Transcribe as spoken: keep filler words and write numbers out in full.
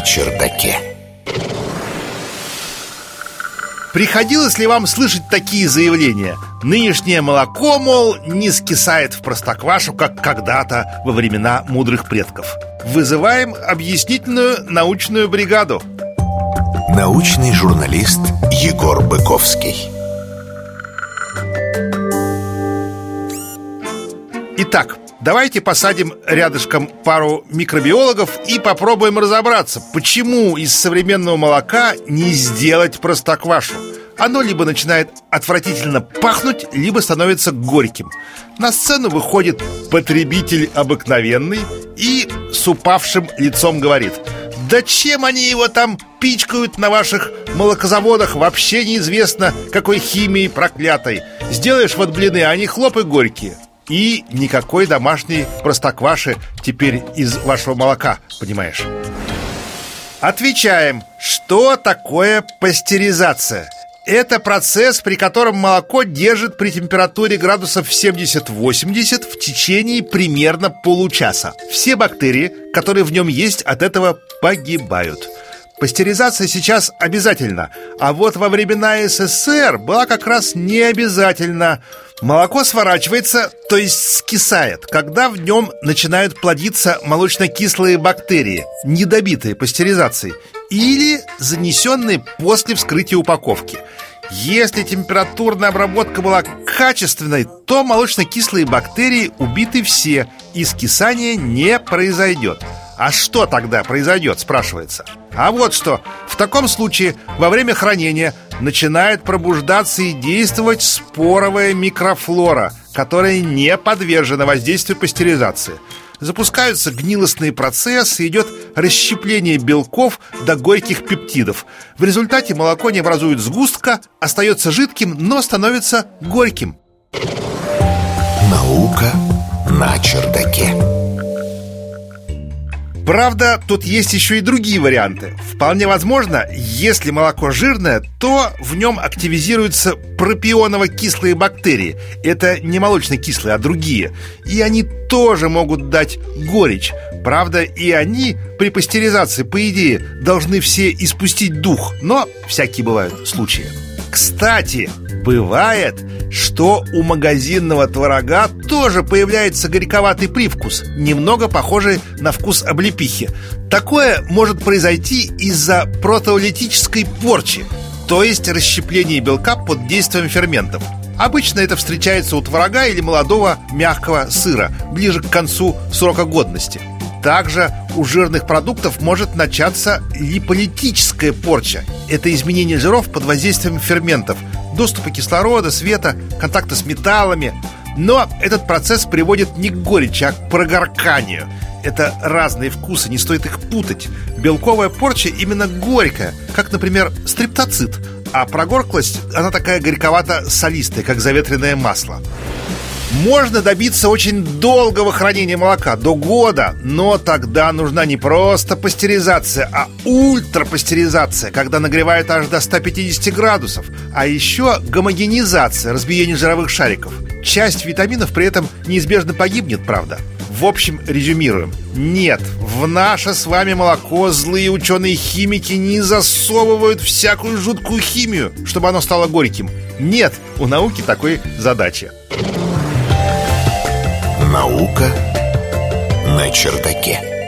чердаке. Приходилось ли вам слышать такие заявления? Нынешнее молоко, мол, не скисает в простоквашу, как когда-то во времена мудрых предков. Вызываем объяснительную научную бригаду. Научный журналист Егор Быковский. Итак, давайте посадим рядышком пару микробиологов и попробуем разобраться, почему из современного молока не сделать простоквашу. Оно либо начинает отвратительно пахнуть, либо становится горьким. На сцену выходит потребитель обыкновенный и с упавшим лицом говорит: да чем они его там пичкают на ваших молокозаводах, вообще неизвестно какой химией проклятой. Сделаешь вот блины, а они хлоп и горькие. И никакой домашней простокваши теперь из вашего молока, понимаешь? Отвечаем, что такое пастеризация? Это процесс, при котором молоко держит при температуре градусов семьдесят-восемьдесят в течение примерно получаса. Все бактерии, которые в нем есть, от этого погибают. Пастеризация сейчас обязательна, а вот во времена СССР была как раз не обязательна. Молоко сворачивается, то есть скисает, когда в нем начинают плодиться молочно-кислые бактерии, недобитые пастеризацией, или занесенные после вскрытия упаковки. Если температурная обработка была качественной, то молочно-кислые бактерии убиты все, и скисание не произойдет. А что тогда произойдет, спрашивается? А вот что. В таком случае во время хранения начинает пробуждаться и действовать споровая микрофлора, которая не подвержена воздействию пастеризации. Запускаются гнилостные процессы, идет расщепление белков до горьких пептидов. В результате молоко не образует сгустка, остается жидким, но становится горьким. Наука на чердаке. Правда, тут есть еще и другие варианты. Вполне возможно, если молоко жирное, то в нем активизируются пропионово-кислые бактерии. Это не молочно-кислые, а другие. И они тоже могут дать горечь. Правда, и они при пастеризации, по идее, должны все испустить дух. Но всякие бывают случаи. Кстати, бывает, что у магазинного творога тоже появляется горьковатый привкус, немного похожий на вкус облепихи. Такое может произойти из-за протеолитической порчи, то есть расщепления белка под действием ферментов. Обычно это встречается у творога или молодого мягкого сыра, ближе к концу срока годности. Также у жирных продуктов может начаться липолитическая порча. Это изменение жиров под воздействием ферментов, доступа кислорода, света, контакта с металлами. Но этот процесс приводит не к горечи, а к прогорканию. Это разные вкусы, не стоит их путать. Белковая порча именно горькая, как, например, стрептоцит. А прогорклость, она такая горьковато-солистая, как заветренное масло. Можно добиться очень долгого хранения молока, до года, но тогда нужна не просто пастеризация, а ультрапастеризация, когда нагревают аж до ста пятидесяти градусов, а еще гомогенизация, разбиение жировых шариков. Часть витаминов при этом неизбежно погибнет, правда. В общем, резюмируем. Нет, в наше с вами молоко злые ученые-химики не засовывают всякую жуткую химию, чтобы оно стало горьким. Нет у науки такой задачи. Наука на чердаке.